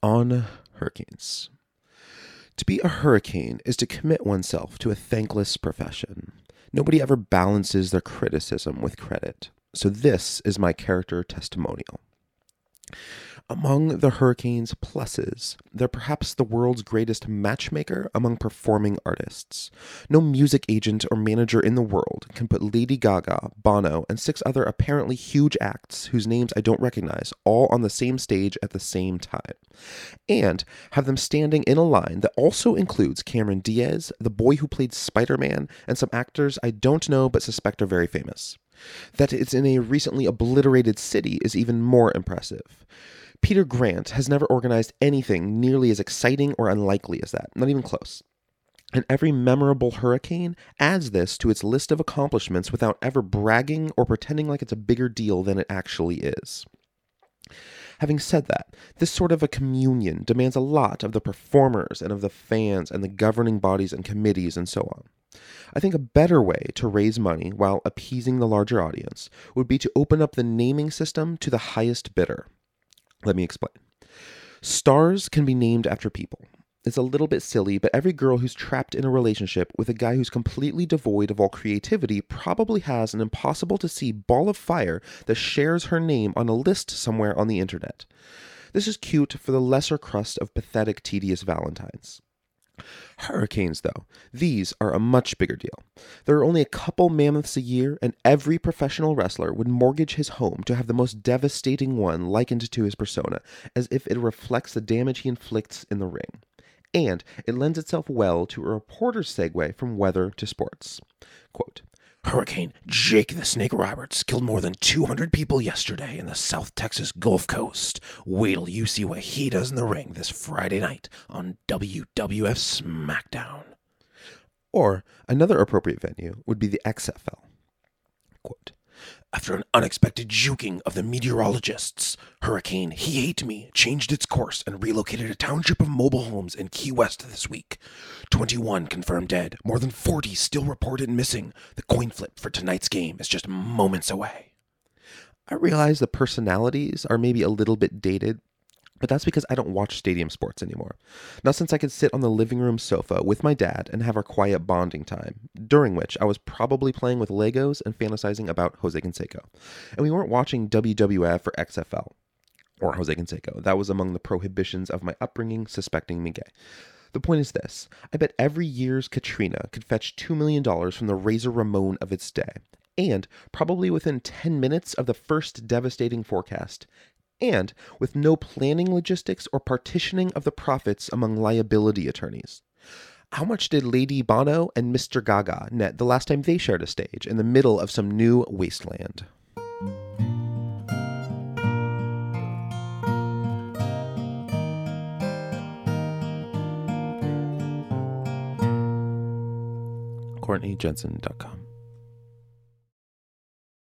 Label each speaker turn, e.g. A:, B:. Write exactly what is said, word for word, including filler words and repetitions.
A: On hurricanes. To be a hurricane is to commit oneself to a thankless profession. Nobody ever balances their criticism with credit. So this is my character testimonial. Among the hurricane's pluses, they're perhaps the world's greatest matchmaker among performing artists. No music agent or manager in the world can put Lady Gaga, Bono, and six other apparently huge acts whose names I don't recognize all on the same stage at the same time, and have them standing in a line that also includes Cameron Diaz, the boy who played Spider-Man, and some actors I don't know but suspect are very famous. That it's in a recently obliterated city is even more impressive. Peter Grant has never organized anything nearly as exciting or unlikely as that, not even close. And every memorable hurricane adds this to its list of accomplishments without ever bragging or pretending like it's a bigger deal than it actually is. Having said that, this sort of a communion demands a lot of the performers and of the fans and the governing bodies and committees and so on. I think a better way to raise money while appeasing the larger audience would be to open up the naming system to the highest bidder. Let me explain. Stars can be named after people. It's a little bit silly, but every girl who's trapped in a relationship with a guy who's completely devoid of all creativity probably has an impossible-to-see ball of fire that shares her name on a list somewhere on the internet. This is cute for the lesser crust of pathetic, tedious Valentines. Hurricanes, though, these are a much bigger deal. There are only a couple mammoths a year, and every professional wrestler would mortgage his home to have the most devastating one likened to his persona, as if it reflects the damage he inflicts in the ring. And it lends itself well to a reporter's segue from weather to sports. Quote, Hurricane Jake the Snake Roberts killed more than two hundred people yesterday in the South Texas Gulf Coast. Wait till you see what he does in the ring this Friday night on W W F SmackDown. Or another appropriate venue would be the X F L. Quote, After an unexpected juking of the meteorologists, Hurricane He Hate Me changed its course and relocated a township of mobile homes in Key West this week. twenty-one confirmed dead, more than forty still reported missing. The coin flip for tonight's game is just moments away. I realize the personalities are maybe a little bit dated, but that's because I don't watch stadium sports anymore. Not since I could sit on the living room sofa with my dad and have our quiet bonding time, during which I was probably playing with Legos and fantasizing about Jose Canseco. And we weren't watching W W F or X F L or Jose Canseco. That was among the prohibitions of my upbringing, suspecting me gay. The point is this. I bet every year's Katrina could fetch two million dollars from the Razor Ramon of its day. And probably within ten minutes of the first devastating forecast, and with no planning logistics or partitioning of the profits among liability attorneys. How much did Lady Bono and Mister Gaga net the last time they shared a stage in the middle of some new wasteland? Courtney Jensen dot com